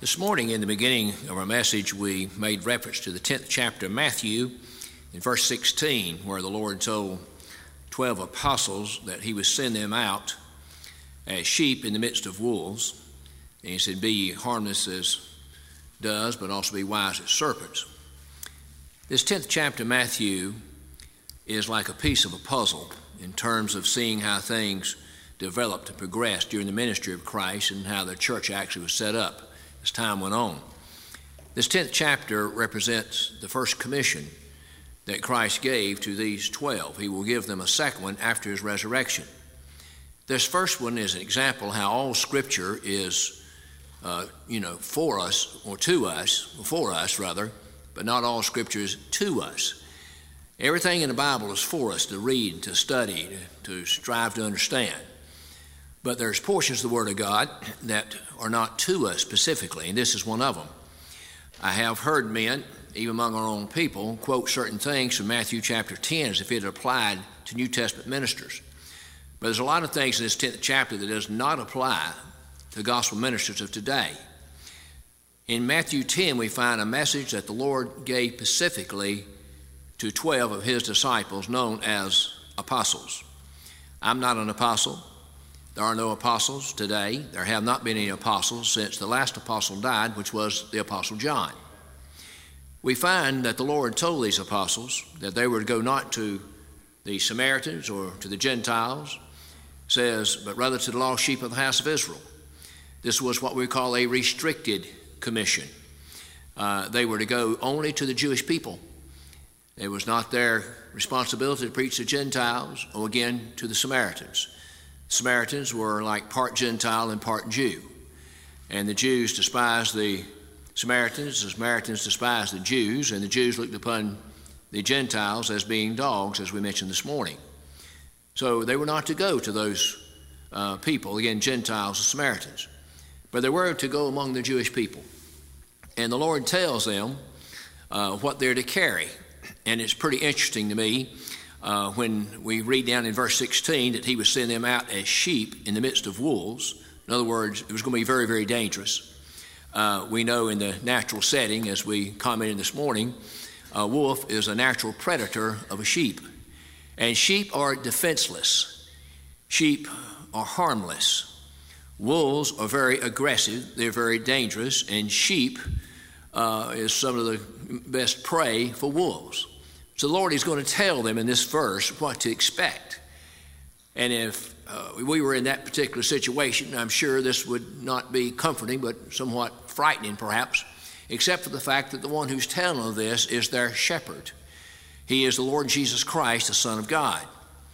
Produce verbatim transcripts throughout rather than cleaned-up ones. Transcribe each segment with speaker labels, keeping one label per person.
Speaker 1: This morning in the beginning of our message, we made reference to the tenth chapter of Matthew in verse sixteen, where the Lord told twelve apostles that he would send them out as sheep in the midst of wolves. And he said, be ye harmless as doves, but also be wise as serpents. This tenth chapter of Matthew is like a piece of a puzzle in terms of seeing how things developed and progressed during the ministry of Christ and how the church actually was set up as time went on. This tenth chapter represents the first commission that Christ gave to these twelve. He will give them a second one after his resurrection. This first one is an example how all Scripture is, uh, you know, for us, or to us, or for us rather, but not all Scripture is to us. Everything in the Bible is for us to read, to study, to, to strive to understand. But there's portions of the Word of God that are not to us specifically, and this is one of them. I have heard men, even among our own people, quote certain things from Matthew chapter ten as if it applied to New Testament ministers. But there's a lot of things in this tenth chapter that does not apply to gospel ministers of today. In Matthew ten, we find a message that the Lord gave specifically to twelve of his disciples known as apostles. I'm not an apostle. There are no apostles today. There have not been any apostles since the last apostle died, which was the Apostle John. We find that the Lord told these apostles that they were to go not to the Samaritans or to the Gentiles, says, but rather to the lost sheep of the house of Israel. This was what we call a restricted commission. Uh, they were to go only to the Jewish people. It was not their responsibility to preach to Gentiles or again to the Samaritans. Samaritans were like part Gentile and part Jew. And the Jews despised the Samaritans, the Samaritans despised the Jews, and the Jews looked upon the Gentiles as being dogs, as we mentioned this morning. So they were not to go to those uh, people, again, Gentiles and Samaritans. But they were to go among the Jewish people. And the Lord tells them uh, what they're to carry. And it's pretty interesting to me Uh, when we read down in verse sixteen that he would send them out as sheep in the midst of wolves. In other words, it was going to be very, very dangerous. Uh, we know in the natural setting, as we commented this morning, a wolf is a natural predator of a sheep. And sheep are defenseless. Sheep are harmless. Wolves are very aggressive. They're very dangerous. And sheep uh, is some of the best prey for wolves. So the Lord is going to tell them in this verse what to expect. And if uh, we were in that particular situation, I'm sure this would not be comforting, but somewhat frightening perhaps, except for the fact that the one who's telling them this is their shepherd. He is the Lord Jesus Christ, the Son of God.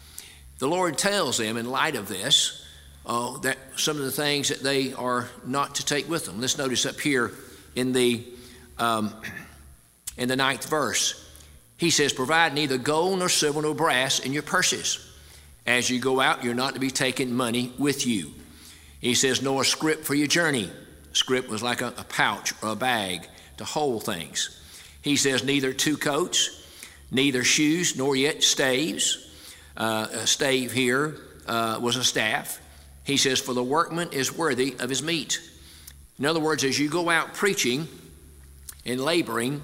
Speaker 1: The Lord tells them in light of this uh, that some of the things that they are not to take with them. Let's notice up here in the, um, in the ninth verse. He says, provide neither gold nor silver nor brass in your purses. As you go out, you're not to be taking money with you. He says, nor a scrip for your journey. Scrip was like a, a pouch or a bag to hold things. He says, neither two coats, neither shoes, nor yet staves. Uh, a stave here uh, was a staff. He says, for the workman is worthy of his meat. In other words, as you go out preaching and laboring,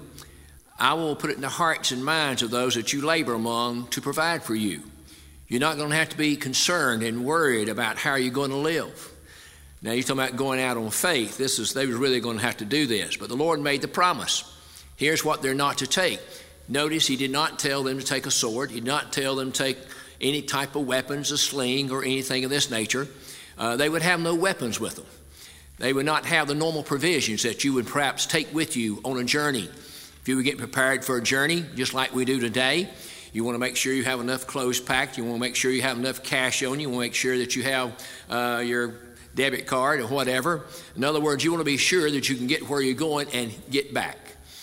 Speaker 1: I will put it in the hearts and minds of those that you labor among to provide for you. You're not going to have to be concerned and worried about how you're going to live. Now, you're talking about going out on faith. This is, they were really going to have to do this. But the Lord made the promise. Here's what they're not to take. Notice he did not tell them to take a sword. He did not tell them to take any type of weapons, a sling, or anything of this nature. Uh, they would have no weapons with them. They would not have the normal provisions that you would perhaps take with you on a journey. If you were getting prepared for a journey, just like we do today, you want to make sure you have enough clothes packed. You want to make sure you have enough cash on you. You want to make sure that you have uh, your debit card or whatever. In other words, you want to be sure that you can get where you're going and get back.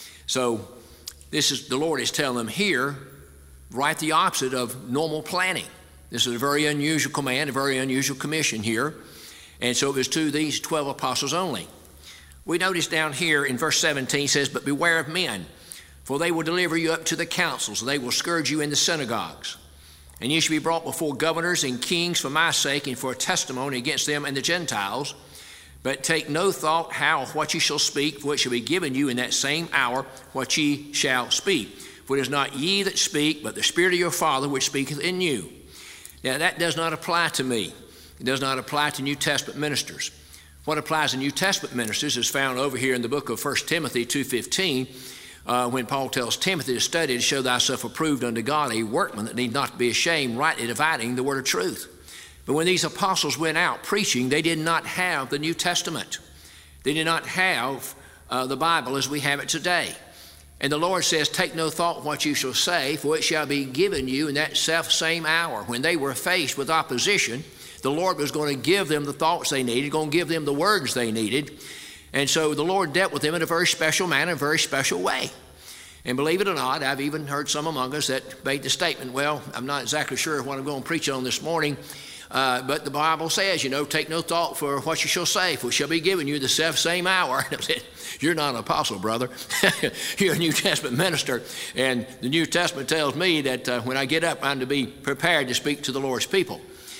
Speaker 1: So this is the Lord is telling them here, right the opposite of normal planning. This is a very unusual command, a very unusual commission here. And so it was to these twelve apostles only. We notice down here in verse seventeen says, but beware of men, for they will deliver you up to the councils, and they will scourge you in the synagogues. And you shall be brought before governors and kings for my sake and for a testimony against them and the Gentiles. But take no thought how or what ye shall speak, for it shall be given you in that same hour what ye shall speak. For it is not ye that speak, but the Spirit of your Father which speaketh in you. Now that does not apply to me. It does not apply to New Testament ministers. What applies to New Testament ministers is found over here in the book of First Timothy two fifteen, uh, when Paul tells Timothy to study to show thyself approved unto God, a workman that need not be ashamed, rightly dividing the word of truth. But when these apostles went out preaching, they did not have the New Testament. They did not have uh, the Bible as we have it today. And the Lord says, take no thought what you shall say, for it shall be given you in that self same hour. When they were faced with opposition, the Lord was going to give them the thoughts they needed, going to give them the words they needed. And so the Lord dealt with them in a very special manner, a very special way. And believe it or not, I've even heard some among us that made the statement, well, I'm not exactly sure what I'm going to preach on this morning, uh, but the Bible says, you know, take no thought for what you shall say, for it shall be given you the self same hour. And I said, you're not an apostle, brother. You're a New Testament minister. And the New Testament tells me that uh, when I get up, I'm to be prepared to speak to the Lord's people.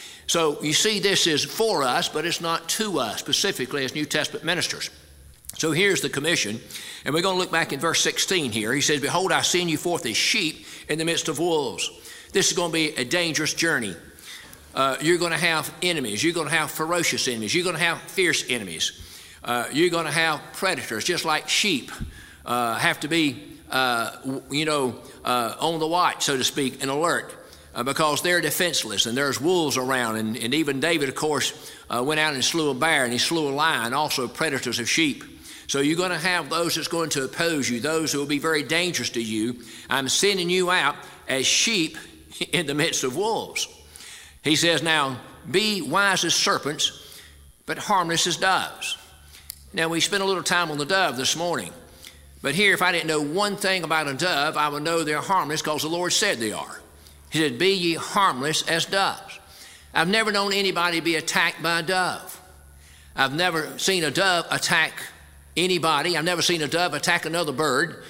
Speaker 1: So you see, this is for us, but it's not to us, specifically as New Testament ministers. So here's the commission, and we're going to look back in verse sixteen here. He says, behold, I send you forth as sheep in the midst of wolves. This is going to be a dangerous journey. Uh, you're going to have enemies. You're going to have ferocious enemies. You're going to have fierce enemies. Uh, you're going to have predators, just like sheep uh, have to be, uh, you know, uh, on the watch, so to speak, and alert. Uh, because they're defenseless and there's wolves around. And, and even David, of course, uh, went out and slew a bear and he slew a lion, also predators of sheep. So you're going to have those that's going to oppose you, those who will be very dangerous to you. I'm sending you out as sheep in the midst of wolves. He says, now, be wise as serpents, but harmless as doves. Now, we spent a little time on the dove this morning. But here, if I didn't know one thing about a dove, I would know they're harmless because the Lord said they are. He said, be ye harmless as doves. I've never known anybody be attacked by a dove. I've never seen a dove attack anybody. I've never seen a dove attack another bird.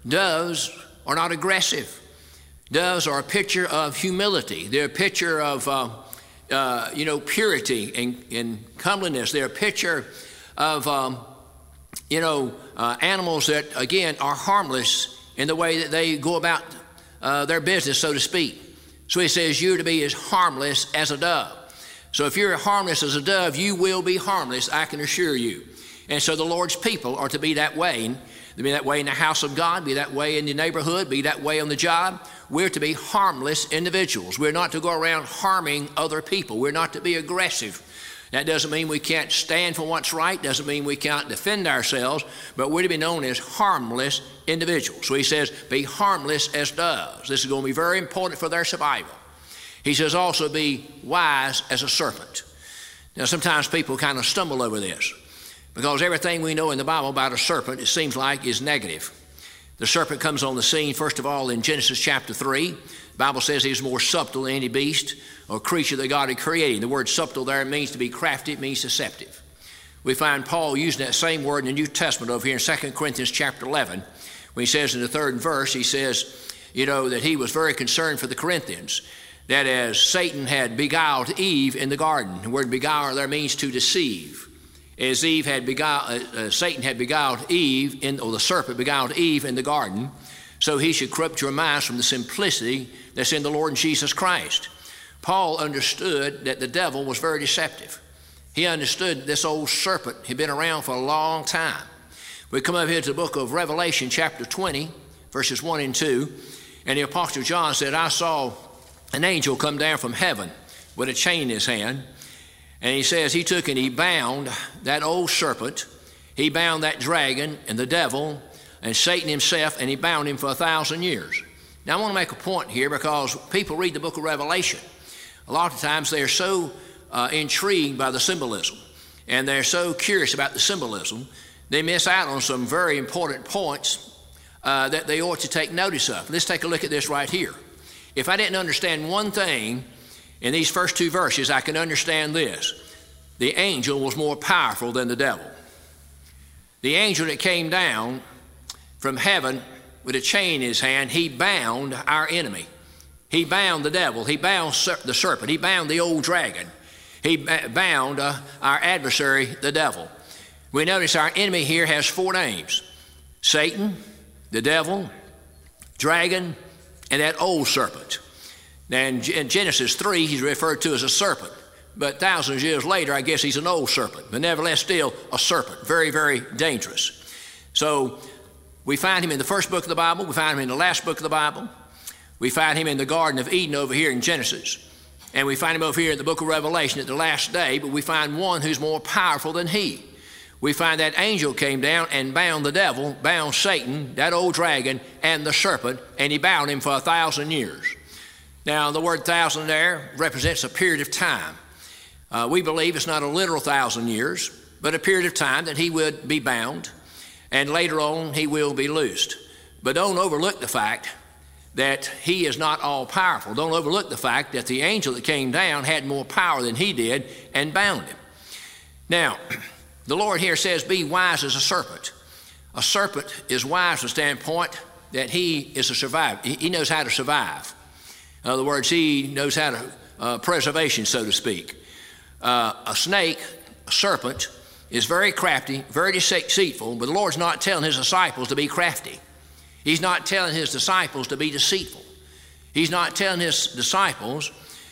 Speaker 1: Doves are not aggressive. Doves are a picture of humility. They're a picture of, uh, uh, you know, purity and, and comeliness. They're a picture of, um, you know, uh, animals that, again, are harmless in the way that they go about uh, their business, so to speak. So he says you're to be as harmless as a dove. So if you're harmless as a dove, you will be harmless, I can assure you. And so the Lord's people are to be that way. To be that way in the house of God, be that way in the neighborhood, be that way on the job. We're to be harmless individuals. We're not to go around harming other people. We're not to be aggressive. That doesn't mean we can't stand for what's right, doesn't mean we can't defend ourselves, but we're to be known as harmless individuals. So he says, be harmless as doves. This is going to be very important for their survival. He says also, be wise as a serpent. Now, sometimes people kind of stumble over this because everything we know in the Bible about a serpent, it seems like, is negative. The serpent comes on the scene, first of all, in Genesis chapter three. The Bible says he's more subtle than any beast or creature that God had created. The word subtle there means to be crafty, it means deceptive. We find Paul using that same word in the New Testament over here in Second Corinthians chapter eleven, when he says in the third verse, he says, you know, that he was very concerned for the Corinthians, that as Satan had beguiled Eve in the garden, the word beguile there means to deceive. As Eve had beguiled, uh, uh, Satan had beguiled Eve, in, or the serpent beguiled Eve in the garden, so he should corrupt your minds from the simplicity that's in the Lord Jesus Christ. Paul understood that the devil was very deceptive. He understood this old serpent had been around for a long time. We come up here to the book of Revelation chapter twenty, verses one and two, and the Apostle John said, I saw an angel come down from heaven with a chain in his hand, and he says he took and he bound that old serpent, he bound that dragon and the devil and Satan himself, and he bound him for a thousand years. Now I want to make a point here because people read the book of Revelation. A lot of times they're so uh, intrigued by the symbolism and they're so curious about the symbolism, they miss out on some very important points uh, that they ought to take notice of. Let's take a look at this right here. If I didn't understand one thing in these first two verses, I can understand this. The angel was more powerful than the devil. The angel that came down from heaven with a chain in his hand, he bound our enemy. He bound the devil. He bound the serpent. He bound the old dragon. He bound uh, our adversary, the devil. We notice our enemy here has four names: Satan, the devil, dragon, and that old serpent. Now in Genesis three, he's referred to as a serpent, but thousands of years later, I guess he's an old serpent, but nevertheless still a serpent, very, very dangerous. So we find him in the first book of the Bible. We find him in the last book of the Bible. We find him in the Garden of Eden over here in Genesis. And we find him over here in the book of Revelation at the last day, but we find one who's more powerful than he. We find that angel came down and bound the devil, bound Satan, that old dragon, and the serpent, and he bound him for a thousand years. Now, the word thousand there represents a period of time. Uh, we believe it's not a literal thousand years, but a period of time that he would be bound, and later on he will be loosed. But don't overlook the fact that he is not all powerful. Don't overlook the fact that the angel that came down had more power than he did and bound him. Now, the Lord here says, be wise as a serpent. A serpent is wise from the standpoint that he is a survivor. He knows how to survive. In other words, he knows how to, uh, preservation, so to speak. Uh, a snake, a serpent, is very crafty, very deceitful, but the Lord's not telling his disciples to be crafty. He's not telling his disciples to be deceitful. He's not telling his disciples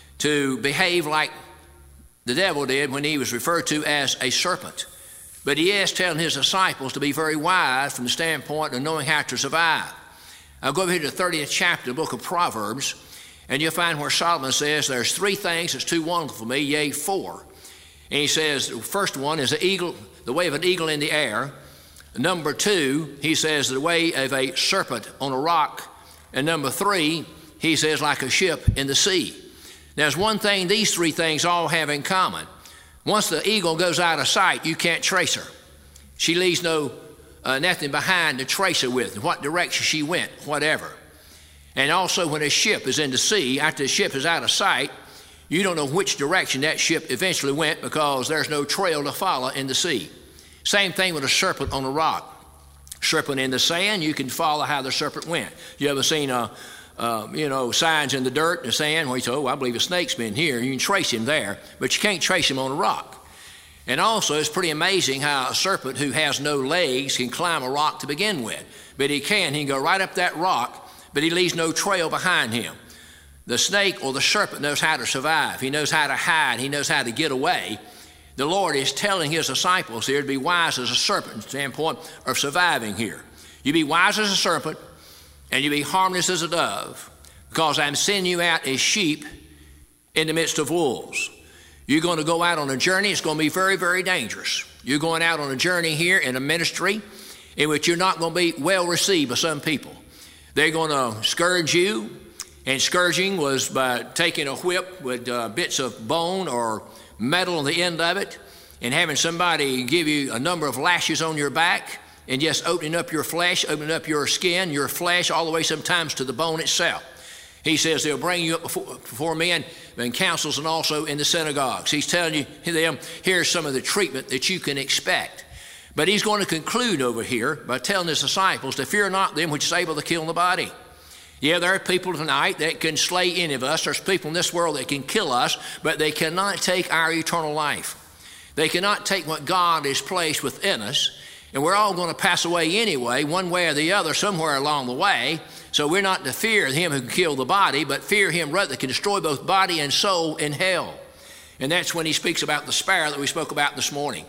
Speaker 1: to behave like the devil did when he was referred to as a serpent. But he is telling his disciples to be very wise from the standpoint of knowing how to survive. I'll go over here to the thirtieth chapter of the book of Proverbs, and you'll find where Solomon says there's three things that's too wonderful for me, yea, four. And he says the first one is the eagle, the way of an eagle in the air. Number two, he says the way of a serpent on a rock. And number three, he says like a ship in the sea. Now, there's one thing these three things all have in common. Once the eagle goes out of sight, you can't trace her. She leaves no uh, nothing behind to trace her with, what direction she went, whatever. And also when a ship is in the sea, after the ship is out of sight, you don't know which direction that ship eventually went because there's no trail to follow in the sea. Same thing with a serpent on a rock. Serpent in the sand, you can follow how the serpent went. You ever seen uh, uh, you know, signs in the dirt, the sand, where you say, oh, I believe a snake's been here. You can trace him there, but you can't trace him on a rock. And also, it's pretty amazing how a serpent who has no legs can climb a rock to begin with. But he can. He can go right up that rock, but he leaves no trail behind him. The snake or the serpent knows how to survive. He knows how to hide. He knows how to get away. The Lord is telling his disciples here to be wise as a serpent, standpoint of surviving here. You be wise as a serpent, and you be harmless as a dove, because I'm sending you out as sheep in the midst of wolves. You're going to go out on a journey. It's going to be very, very dangerous. You're going out on a journey here in a ministry in which you're not going to be well received by some people. They're going to scourge you, and scourging was by taking a whip with uh, bits of bone or metal on the end of it and having somebody give you a number of lashes on your back and just opening up your flesh, opening up your skin, your flesh, all the way sometimes to the bone itself. He says they'll bring you up before, before men and councils and also in the synagogues. He's telling you them, here's some of the treatment that you can expect. But he's going to conclude over here by telling his disciples to fear not them which is able to kill the body. Yeah, there are people tonight that can slay any of us. There's people in this world that can kill us, but they cannot take our eternal life. They cannot take what God has placed within us, and we're all going to pass away anyway, one way or the other, somewhere along the way. So we're not to fear him who can kill the body, but fear him rather that can destroy both body and soul in hell. And that's when he speaks about the sparrow that we spoke about this morning.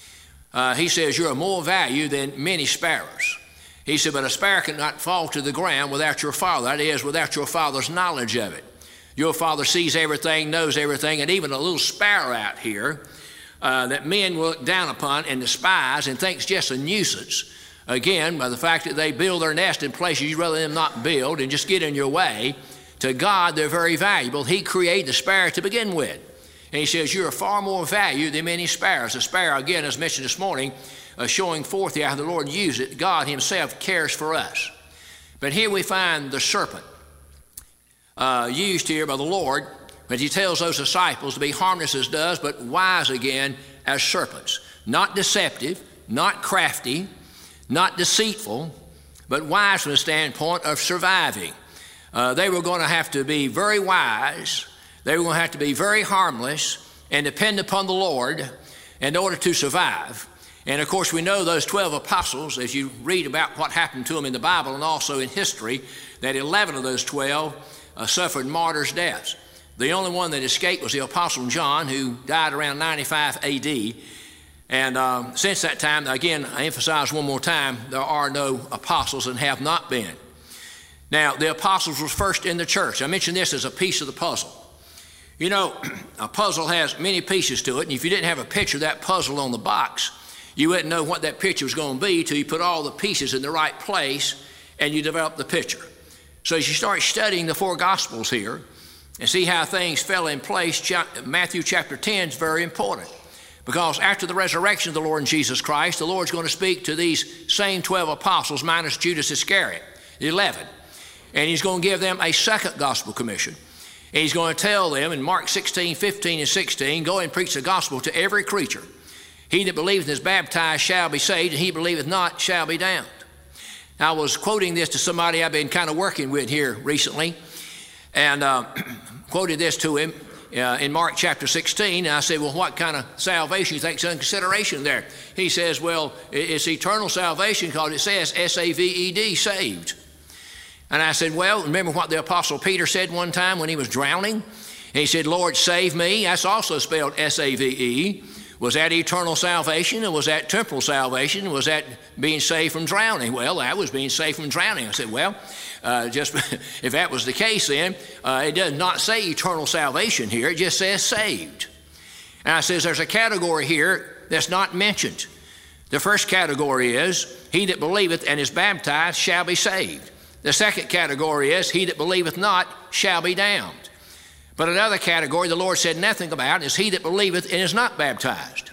Speaker 1: Uh, he says, you're of more value than many sparrows. He said, but a sparrow cannot fall to the ground without your Father. That is, without your Father's knowledge of it. Your Father sees everything, knows everything, and even a little sparrow out here uh, that men will look down upon and despise and thinks just a nuisance. Again, by the fact that they build their nest in places you'd rather them not build and just get in your way. To God, they're very valuable. He created the sparrow to begin with. And he says, you're of far more value than many sparrows. The sparrow, again, as mentioned this morning, Uh, showing forth how the Lord used it. God himself cares for us. But here we find the serpent uh, used here by the Lord, but he tells those disciples to be harmless as doves, but wise again as serpents. Not deceptive, not crafty, not deceitful, but wise from the standpoint of surviving. Uh, they were going to have to be very wise. They were going to have to be very harmless and depend upon the Lord in order to survive. And of course, we know those twelve apostles, as you read about what happened to them in the Bible and also in history, that eleven of those twelve uh, suffered martyrs' deaths. The only one that escaped was the Apostle John, who died around ninety-five A D. And um, since that time, again, I emphasize one more time, there are no apostles and have not been. Now, the apostles was first in the church. I mentioned this as a piece of the puzzle. You know, a puzzle has many pieces to it, and if you didn't have a picture of that puzzle on the box, you wouldn't know what that picture was going to be till you put all the pieces in the right place and you develop the picture. So as you start studying the four Gospels here and see how things fell in place, Matthew chapter ten is very important. Because after the resurrection of the Lord Jesus Christ, the Lord's going to speak to these same twelve apostles minus Judas Iscariot, the eleven. And he's going to give them a second gospel commission. And he's going to tell them in Mark sixteen, fifteen, and sixteen, go and preach the gospel to every creature. He that believeth and is baptized shall be saved, and he believeth not shall be damned. I was quoting this to somebody I've been kind of working with here recently, and uh, quoted this to him uh, in Mark chapter sixteen. And I said, well, what kind of salvation do you think is in consideration there? He says, well, it's eternal salvation because it says S A V E D, saved. And I said, well, remember what the Apostle Peter said one time when he was drowning? And he said, Lord, save me. That's also spelled S A V E. Was that eternal salvation, or was that temporal salvation? Was that being saved from drowning? Well, that was being saved from drowning. I said, well, uh, just if that was the case, then uh, it does not say eternal salvation here. It just says saved. And I says, there's a category here that's not mentioned. The first category is, he that believeth and is baptized shall be saved. The second category is, he that believeth not shall be damned. But another category the Lord said nothing about is he that believeth and is not baptized.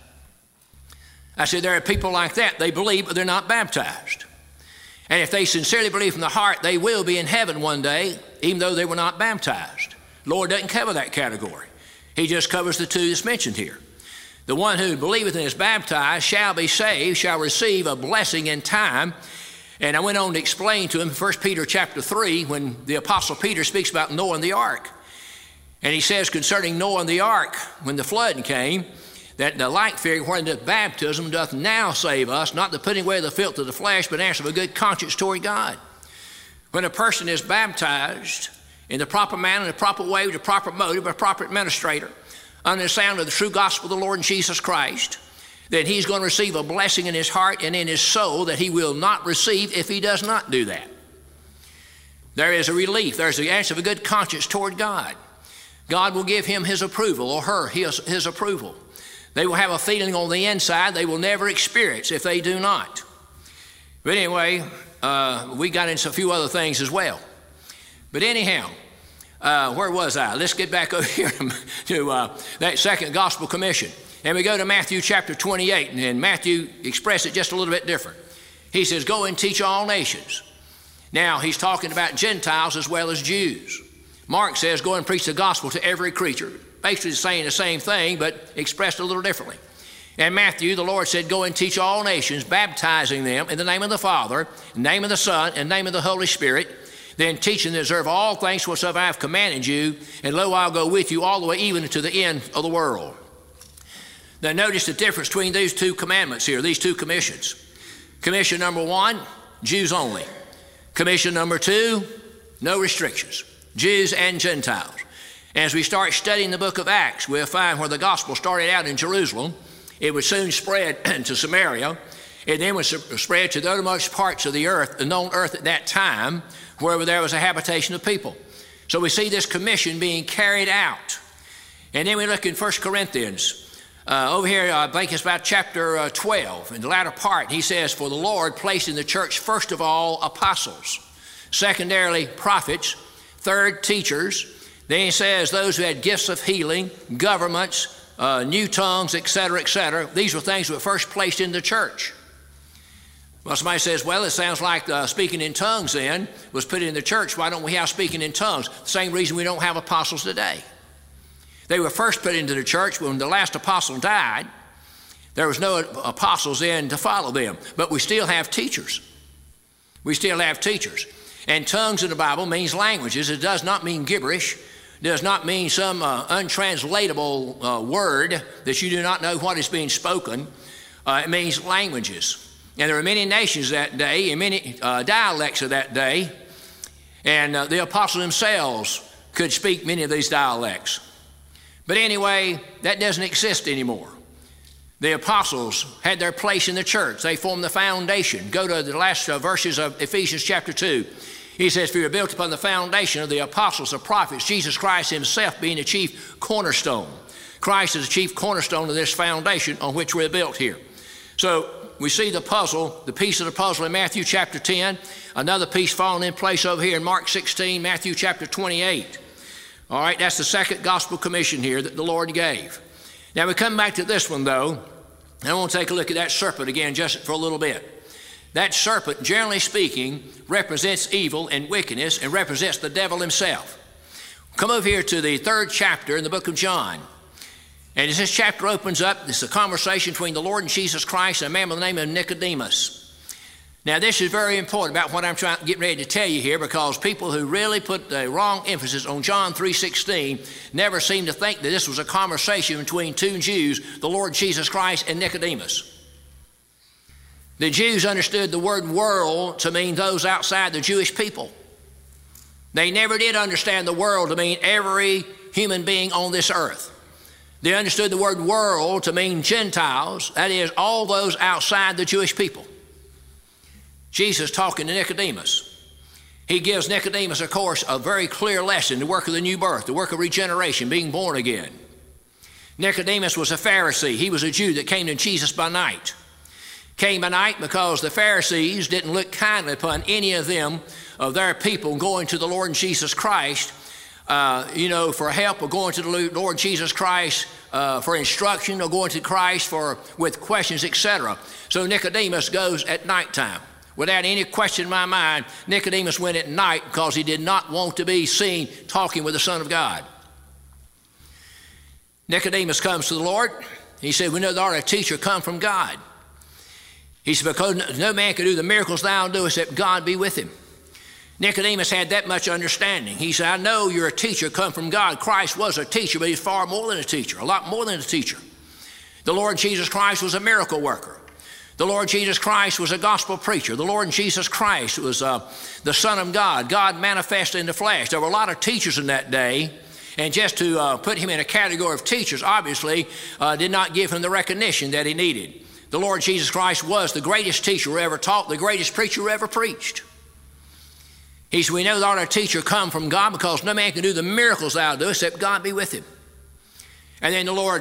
Speaker 1: I said, there are people like that. They believe, but they're not baptized. And if they sincerely believe from the heart, they will be in heaven one day, even though they were not baptized. The Lord doesn't cover that category. He just covers the two that's mentioned here. The one who believeth and is baptized shall be saved, shall receive a blessing in time. And I went on to explain to him First Peter chapter three, when the Apostle Peter speaks about Noah and the ark. And he says concerning Noah and the ark, when the flood came, that the like figure wherein the baptism doth now save us, not the putting away of the filth of the flesh, but answer of a good conscience toward God. When a person is baptized in the proper manner, in the proper way, with the proper motive, a proper administrator, under the sound of the true gospel of the Lord Jesus Christ, then he's going to receive a blessing in his heart and in his soul that he will not receive if he does not do that. There is a relief. There's the answer of a good conscience toward God. God will give him his approval, or her his, his approval. They will have a feeling on the inside they will never experience if they do not. But anyway, uh, we got into a few other things as well. But anyhow, uh, where was I? Let's get back over here to uh, that second gospel commission. And we go to Matthew chapter twenty-eight, and Matthew expressed it just a little bit different. He says, go and teach all nations. Now, he's talking about Gentiles as well as Jews. Mark says, go and preach the gospel to every creature. Basically saying the same thing, but expressed a little differently. And Matthew, the Lord said, go and teach all nations, baptizing them in the name of the Father, in the name of the Son, in the name of the Holy Spirit, then teaching to observe all things whatsoever I have commanded you, and lo, I'll go with you all the way even to the end of the world. Now notice the difference between these two commandments here, these two commissions. Commission number one, Jews only. Commission number two, no restrictions. Jews and Gentiles. As we start studying the book of Acts, we'll find where the gospel started out in Jerusalem. It would soon spread to Samaria, and then would spread to the uttermost parts of the earth, the known earth at that time, wherever there was a habitation of people. So we see this commission being carried out. And then we look in First Corinthians. Uh, over here, I think it's about chapter uh, twelve. In the latter part, he says, for the Lord placed in the church, first of all, apostles. Secondarily, prophets. Third, teachers. Then he says those who had gifts of healing, governments, uh, new tongues, et cetera, et cetera. These were things that were first placed in the church. Well, somebody says, well, it sounds like uh, speaking in tongues then was put in the church. Why don't we have speaking in tongues? The same reason we don't have apostles today. They were first put into the church when the last apostle died. There was no apostles then to follow them. But we still have teachers. We still have teachers. And tongues in the Bible means languages. It does not mean gibberish. It does not mean some uh, untranslatable uh, word that you do not know what is being spoken. Uh, it means languages. And there were many nations that day and many uh, dialects of that day. And uh, the apostles themselves could speak many of these dialects. But anyway, that doesn't exist anymore. The apostles had their place in the church. They formed the foundation. Go to the last uh, verses of Ephesians chapter two. He says, for you are built upon the foundation of the apostles, the prophets, Jesus Christ himself being the chief cornerstone. Christ is the chief cornerstone of this foundation on which we're built here. So we see the puzzle, the piece of the puzzle in Matthew chapter ten, another piece falling in place over here in Mark sixteen, Matthew chapter twenty-eight. All right, that's the second gospel commission here that the Lord gave. Now we come back to this one though, and I want to take a look at that serpent again just for a little bit. That serpent, generally speaking, represents evil and wickedness and represents the devil himself. Come over here to the third chapter in the book of John. And as this chapter opens up, it's a conversation between the Lord and Jesus Christ and a man by the name of Nicodemus. Now this is very important about what I'm trying to get ready to tell you here, because people who really put the wrong emphasis on John three sixteen never seem to think that this was a conversation between two Jews, the Lord Jesus Christ and Nicodemus. The Jews understood the word world to mean those outside the Jewish people. They never did understand the world to mean every human being on this earth. They understood the word world to mean Gentiles, that is, all those outside the Jewish people. Jesus talking to Nicodemus. He gives Nicodemus, of course, a very clear lesson, the work of the new birth, the work of regeneration, being born again. Nicodemus was a Pharisee. He was a Jew that came to Jesus by night. Came by night because the Pharisees didn't look kindly upon any of them, of their people, going to the Lord Jesus Christ, uh, you know, for help, or going to the Lord Jesus Christ uh, for instruction, or going to Christ for with questions, et cetera. So Nicodemus goes at nighttime. Without any question in my mind, Nicodemus went at night because he did not want to be seen talking with the Son of God. Nicodemus comes to the Lord. He said, we know thou art a teacher come from God. He said, because no man can do the miracles thou doest except God be with him. Nicodemus had that much understanding. He said, I know you're a teacher come from God. Christ was a teacher, but he's far more than a teacher, a lot more than a teacher. The Lord Jesus Christ was a miracle worker. The Lord Jesus Christ was a gospel preacher. The Lord Jesus Christ was uh, the Son of God, God manifested in the flesh. There were a lot of teachers in that day, and just to uh, put him in a category of teachers, obviously, uh, did not give him the recognition that he needed. The Lord Jesus Christ was the greatest teacher who ever taught, the greatest preacher who ever preached. He said, we know thou art a teacher come from God, because no man can do the miracles thou doest except God be with him. And then the Lord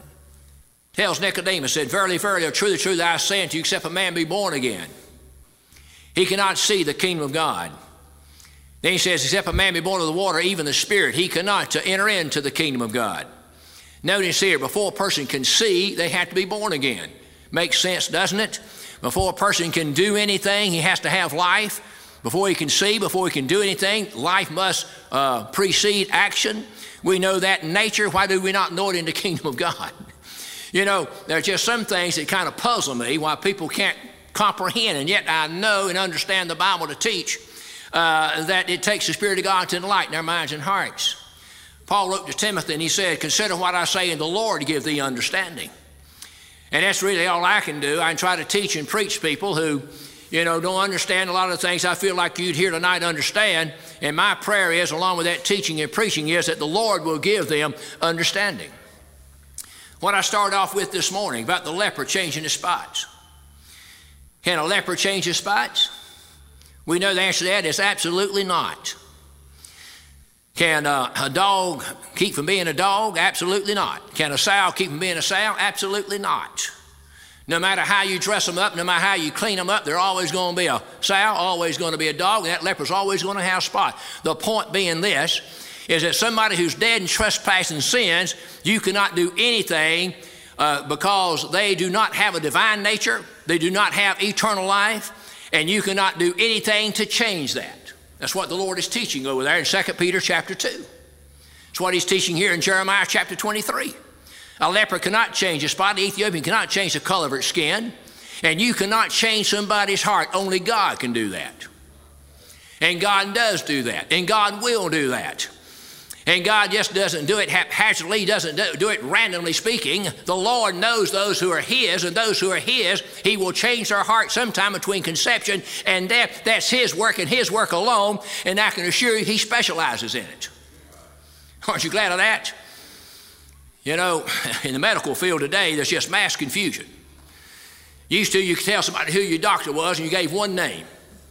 Speaker 1: tells Nicodemus, said, verily, verily, truly, truly, I say unto you, except a man be born again, he cannot see the kingdom of God. Then he says, except a man be born of the water, even the Spirit, he cannot to enter into the kingdom of God. Notice here, before a person can see, they have to be born again. Makes sense, doesn't it? Before a person can do anything, he has to have life. Before he can see, before he can do anything, life must uh, precede action. We know that in nature. Why do we not know it in the kingdom of God? You know, there are just some things that kind of puzzle me, why people can't comprehend, and yet I know and understand the Bible to teach uh, that it takes the Spirit of God to enlighten their minds and hearts. Paul wrote to Timothy and he said, consider what I say, and the Lord give thee understanding. And that's really all I can do. I can try to teach and preach people who, you know, don't understand a lot of the things I feel like you'd hear tonight understand. And my prayer is, along with that teaching and preaching, is that the Lord will give them understanding. What I started off with this morning about the leper changing his spots. Can a leper change his spots? We know the answer to that is absolutely not. Can uh, a dog keep from being a dog? Absolutely not. Can a sow keep from being a sow? Absolutely not. No matter how you dress them up, no matter how you clean them up, they're always going to be a sow, always going to be a dog, and that leper's always going to have a spot. The point being this, is that somebody who's dead in trespass and sins, you cannot do anything uh, because they do not have a divine nature, they do not have eternal life, and you cannot do anything to change that. That's what the Lord is teaching over there in Second Peter chapter two. It's what he's teaching here in Jeremiah chapter twenty-three. A leper cannot change a spot. The Ethiopian cannot change the color of its skin. And you cannot change somebody's heart. Only God can do that. And God does do that. And God will do that. And God just doesn't do it haphazardly, doesn't do it randomly speaking. The Lord knows those who are His, and those who are His, He will change their heart sometime between conception and death. That's His work and His work alone, and I can assure you He specializes in it. Aren't you glad of that? You know, in the medical field today, there's just mass confusion. Used to, you could tell somebody who your doctor was, and you gave one name.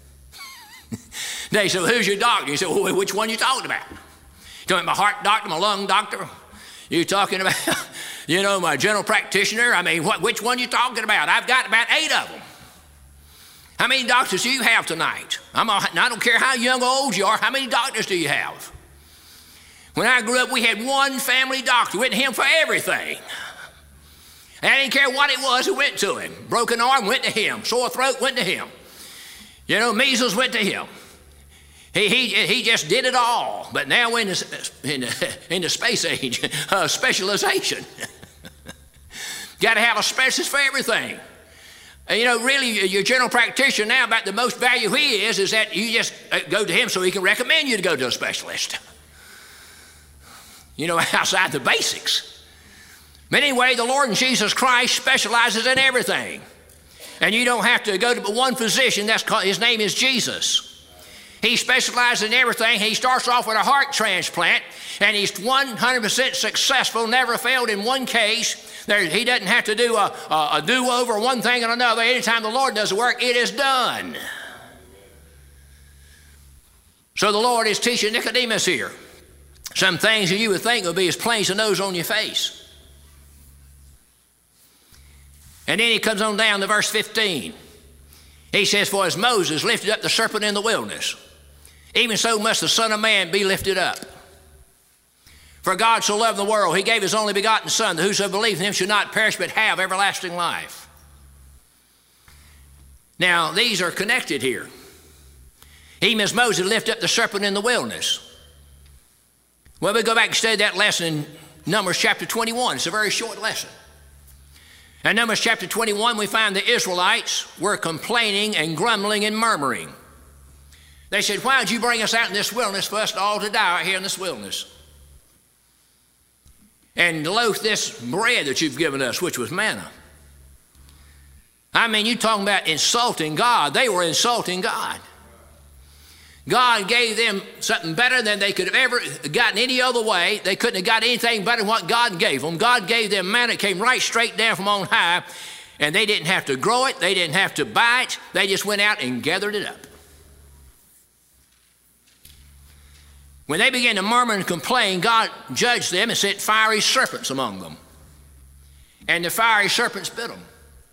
Speaker 1: They said, well, who's your doctor? You said, well, which one you talking about? You talking about my heart doctor, my lung doctor? You talking about, you know, my general practitioner? I mean, what, which one you talking about? I've got about eight of them. How many doctors do you have tonight? I'm a, I don't care how young or old you are, how many doctors do you have? When I grew up, we had one family doctor. We went to him for everything. And I didn't care what it was, we went to him. Broken arm, went to him. Sore throat, went to him. You know, measles, went to him. He, he, he just did it all. But now we're in the, in the, in the space age, uh, specialization. Got to have a specialist for everything. And you know, really, your general practitioner now, about the most value he is, is that you just go to him so he can recommend you to go to a specialist. You know, outside the basics. But anyway, the Lord Jesus Christ specializes in everything. And you don't have to go to one physician. That's called, his name is Jesus. He specializes in everything. He starts off with a heart transplant, and he's one hundred percent successful, never failed in one case. There, he doesn't have to do a, a, a do-over, one thing and another. Anytime the Lord does the work, it is done. So the Lord is teaching Nicodemus here some things that you would think would be as plain as the nose on your face. And then he comes on down to verse fifteen. He says, for as Moses lifted up the serpent in the wilderness, even so must the Son of Man be lifted up. For God so loved the world, He gave His only begotten Son, that whoso believes in Him should not perish but have everlasting life. Now, these are connected here. Even as Moses lifted up the serpent in the wilderness. Well, we go back and study that lesson in Numbers chapter twenty-one. It's a very short lesson. In Numbers chapter twenty-one, we find the Israelites were complaining and grumbling and murmuring. They said, why did you bring us out in this wilderness for us all to die out here in this wilderness? And loaf this bread that you've given us, which was manna. I mean, you're talking about insulting God. They were insulting God. God gave them something better than they could have ever gotten any other way. They couldn't have got anything better than what God gave them. God gave them manna. It came right straight down from on high, and they didn't have to grow it. They didn't have to buy it. They just went out and gathered it up. When they began to murmur and complain, God judged them and sent fiery serpents among them. And the fiery serpents bit them.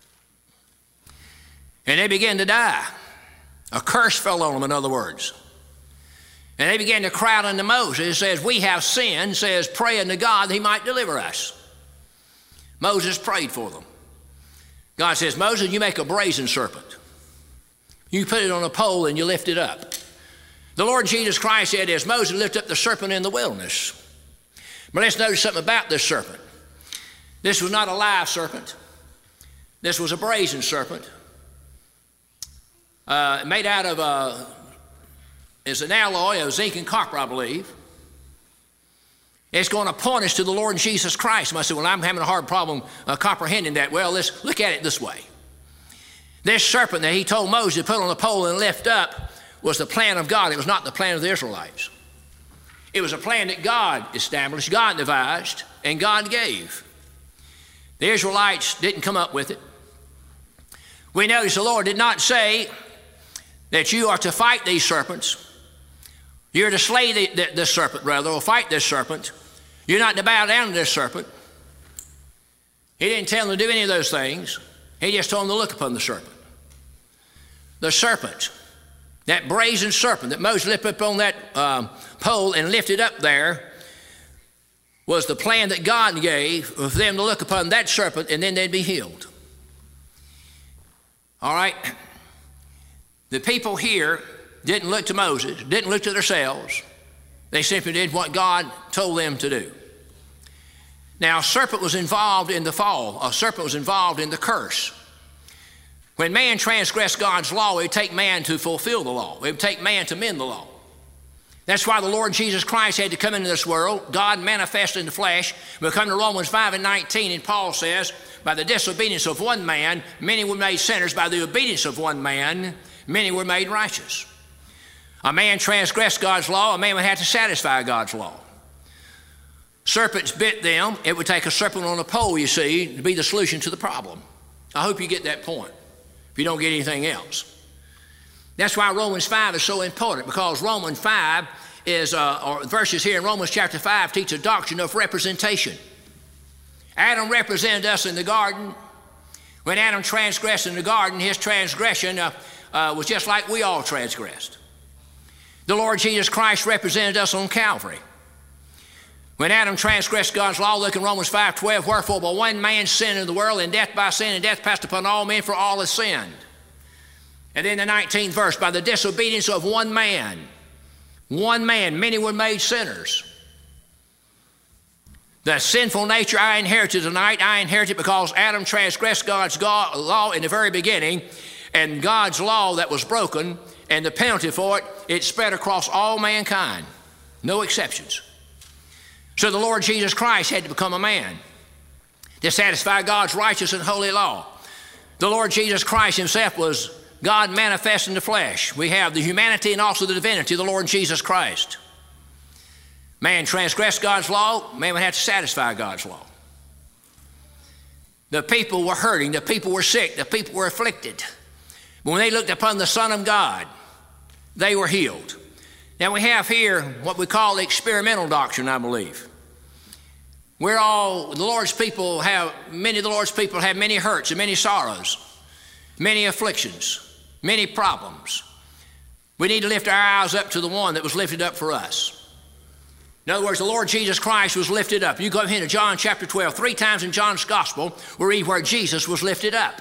Speaker 1: And they began to die. A curse fell on them, in other words. And they began to cry out unto Moses. It says, we have sinned, says, pray unto God that He might deliver us. Moses prayed for them. God says, Moses, you make a brazen serpent. You put it on a pole and you lift it up. The Lord Jesus Christ said, as Moses lifted up the serpent in the wilderness. But let's notice something about this serpent. This was not a live serpent. This was a brazen serpent. Uh, made out of, uh, is an alloy of zinc and copper, I believe. It's going to point us to the Lord Jesus Christ. And I said, well, I'm having a hard problem uh, comprehending that. Well, let's look at it this way. This serpent that He told Moses to put on a pole and lift up was the plan of God. It was not the plan of the Israelites. It was a plan that God established, God devised, and God gave. The Israelites didn't come up with it. We notice the Lord did not say that you are to fight these serpents. You're to slay the, the, this serpent, rather, or fight this serpent. You're not to bow down to this serpent. He didn't tell them to do any of those things. He just told them to look upon the serpent. The serpent, that brazen serpent that Moses lifted up on that um, pole and lifted up there, was the plan that God gave for them to look upon that serpent, and then they'd be healed. All right? The people here didn't look to Moses, didn't look to themselves. They simply did what God told them to do. Now, a serpent was involved in the fall. A serpent was involved in the curse. When man transgressed God's law, it would take man to fulfill the law. It would take man to mend the law. That's why the Lord Jesus Christ had to come into this world, God manifest in the flesh. We'll come to Romans five and nineteen, and Paul says, by the disobedience of one man, many were made sinners. By the obedience of one man, many were made righteous. A man transgressed God's law, a man would have to satisfy God's law. Serpents bit them. It would take a serpent on a pole, you see, to be the solution to the problem. I hope you get that point, if you don't get anything else. That's why Romans five is so important, because Romans five is, uh, or verses here in Romans chapter five teach a doctrine of representation. Adam represented us in the garden. When Adam transgressed in the garden, his transgression uh, uh, was just like we all transgressed. The Lord Jesus Christ represented us on Calvary. When Adam transgressed God's law, look in Romans five twelve, wherefore by one man sin in the world, and death by sin, and death passed upon all men, for all have sinned. And then the nineteenth verse, by the disobedience of one man, one man, many were made sinners. The sinful nature I inherited tonight, I inherited because Adam transgressed God's law in the very beginning, and God's law that was broken, and the penalty for it, it spread across all mankind, no exceptions. So the Lord Jesus Christ had to become a man to satisfy God's righteous and holy law. The Lord Jesus Christ himself was God manifest in the flesh. We have the humanity and also the divinity of the Lord Jesus Christ. Man transgressed God's law, man would have to satisfy God's law. The people were hurting, the people were sick, the people were afflicted. But when they looked upon the Son of God, they were healed. Now we have here what we call the experimental doctrine, I believe. We're all, the Lord's people have, many of the Lord's people have many hurts and many sorrows, many afflictions, many problems. We need to lift our eyes up to the one that was lifted up for us. In other words, the Lord Jesus Christ was lifted up. You go ahead to John chapter twelve. Three times in John's gospel, we read where Jesus was lifted up.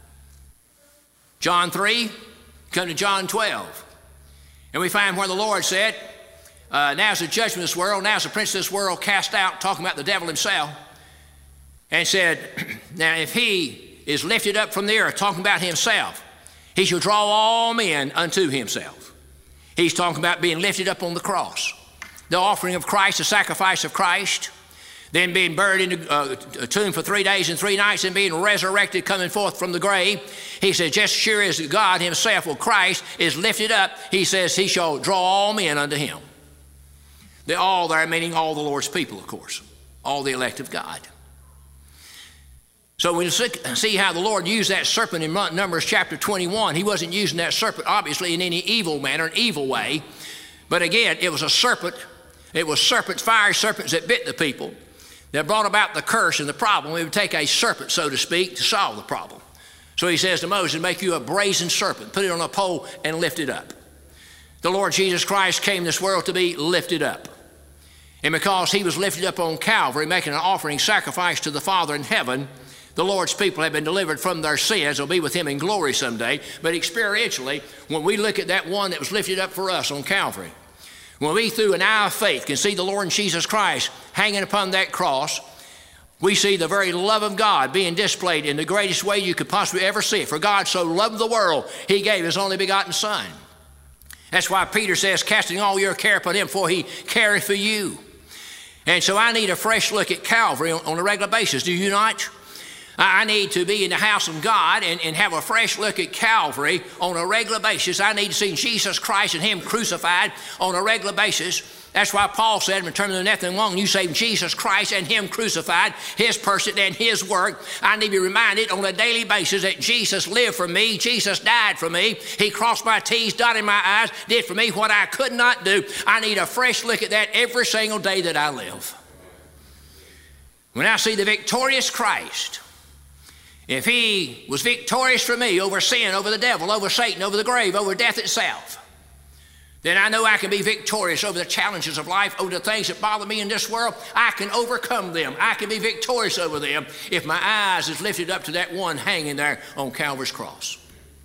Speaker 1: John three, come to John twelve. And we find where the Lord said, uh, now's the judgment of this world, now's the prince of this world cast out, talking about the devil himself. And said, now if he is lifted up from the earth, talking about himself, he shall draw all men unto himself. He's talking about being lifted up on the cross. The offering of Christ, the sacrifice of Christ, then being buried in a, a tomb for three days and three nights, and being resurrected, coming forth from the grave. He said, just sure as God himself, or Christ, is lifted up, he says he shall draw all men unto him. The all there meaning all the Lord's people, of course, all the elect of God. So we see how the Lord used that serpent in Numbers chapter twenty-one. He wasn't using that serpent, obviously, in any evil manner, an evil way. But again, it was a serpent. It was serpents, fiery serpents that bit the people, that brought about the curse and the problem. It would take a serpent, so to speak, to solve the problem. So he says to Moses, make you a brazen serpent, put it on a pole and lift it up. The Lord Jesus Christ came to this world to be lifted up. And because he was lifted up on Calvary, making an offering sacrifice to the Father in heaven, the Lord's people have been delivered from their sins. They'll be with him in glory someday. But experientially, when we look at that one that was lifted up for us on Calvary, when we, through an eye of faith, can see the Lord Jesus Christ hanging upon that cross, we see the very love of God being displayed in the greatest way you could possibly ever see it. For God so loved the world, he gave his only begotten Son. That's why Peter says, casting all your care upon him, for he careth for you. And so I need a fresh look at Calvary on, on a regular basis. Do you not? I need to be in the house of God and, and have a fresh look at Calvary on a regular basis. I need to see Jesus Christ and him crucified on a regular basis. That's why Paul said, in terms of nothing long, you say Jesus Christ and him crucified, his person and his work. I need to be reminded on a daily basis that Jesus lived for me. Jesus died for me. He crossed my T's, dotted my I's, did for me what I could not do. I need a fresh look at that every single day that I live. When I see the victorious Christ, if he was victorious for me over sin, over the devil, over Satan, over the grave, over death itself, then I know I can be victorious over the challenges of life, over the things that bother me in this world. I can overcome them. I can be victorious over them if my eyes is lifted up to that one hanging there on Calvary's cross.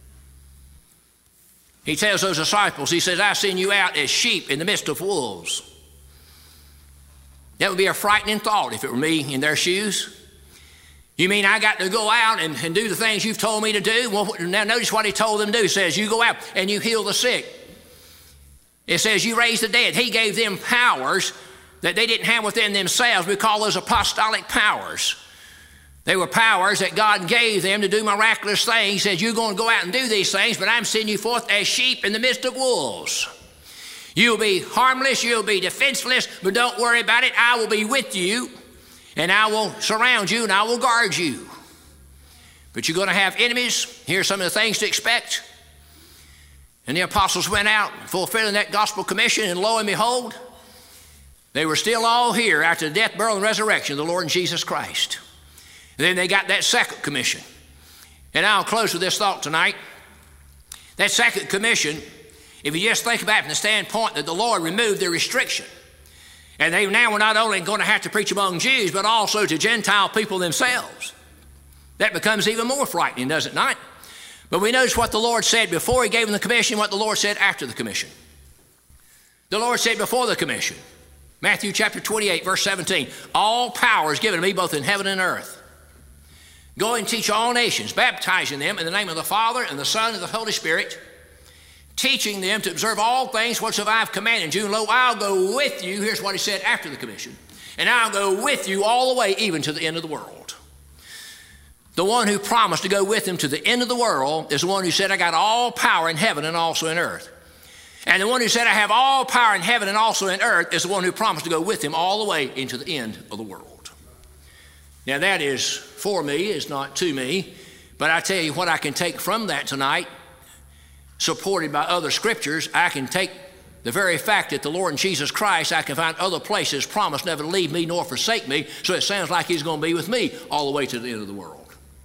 Speaker 1: He tells those disciples, he says, I send you out as sheep in the midst of wolves. That would be a frightening thought if it were me in their shoes. You mean I got to go out and, and do the things you've told me to do? Well, now notice what he told them to do. He says, you go out and you heal the sick. It says you raised the dead. He gave them powers that they didn't have within themselves. We call those apostolic powers. They were powers that God gave them to do miraculous things. He says, you're going to go out and do these things, but I'm sending you forth as sheep in the midst of wolves. You'll be harmless, you'll be defenseless, but don't worry about it. I will be with you, and I will surround you, and I will guard you. But you're going to have enemies. Here are some of the things to expect. And the apostles went out fulfilling that gospel commission, and lo and behold, they were still all here after the death, burial, and resurrection of the Lord Jesus Christ. And then they got that second commission. And I'll close with this thought tonight. That second commission, if you just think about it from the standpoint that the Lord removed the restriction, and they now were not only going to have to preach among Jews, but also to Gentile people themselves. That becomes even more frightening, does it not? But we notice what the Lord said before he gave them the commission, what the Lord said after the commission. The Lord said before the commission, Matthew chapter twenty-eight, verse seventeen, all power is given to me both in heaven and earth. Go and teach all nations, baptizing them in the name of the Father and the Son and the Holy Spirit, teaching them to observe all things whatsoever I have commanded you. And lo, I'll go with you. Here's what he said after the commission. And I'll go with you all the way, even to the end of the world. The one who promised to go with him to the end of the world is the one who said, I got all power in heaven and also in earth. And the one who said, I have all power in heaven and also in earth is the one who promised to go with him all the way into the end of the world. Now that is for me, it's not to me, but I tell you what I can take from that tonight, supported by other scriptures. I can take the very fact that the Lord Jesus Christ, I can find other places promised never to leave me nor forsake me, so it sounds like he's going to be with me all the way to the end of the world.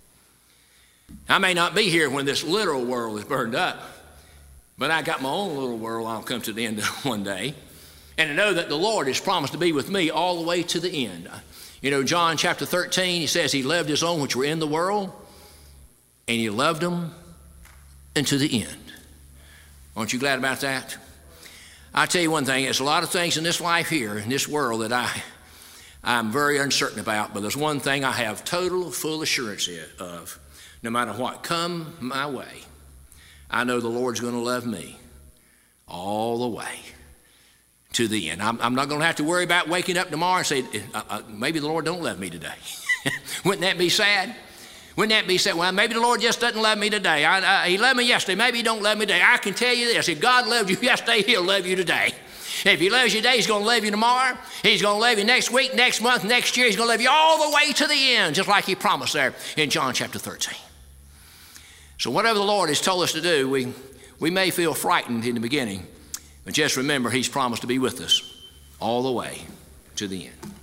Speaker 1: I may not be here when this literal world is burned up, but I got my own little world I'll come to the end of one day, and to know that the Lord has promised to be with me all the way to the end. You know, John chapter thirteen, he says he loved his own which were in the world, and he loved them unto the end. Aren't you glad about that? I'll tell you one thing, there's a lot of things in this life here, in this world, that I, I'm very uncertain about, but there's one thing I have total, full assurance of. No matter what come my way, I know the Lord's going to love me all the way to the end. I'm, I'm not going to have to worry about waking up tomorrow and say, uh, uh, maybe the Lord don't love me today. Wouldn't that be sad? Wouldn't that be sad? Well, maybe the Lord just doesn't love me today. I, I, he loved me yesterday. Maybe he don't love me today. I can tell you this. If God loved you yesterday, he'll love you today. If he loves you today, he's going to love you tomorrow. He's going to love you next week, next month, next year. He's going to love you all the way to the end, just like he promised there in John chapter thirteen. So whatever the Lord has told us to do, we, we may feel frightened in the beginning, but just remember he's promised to be with us all the way to the end.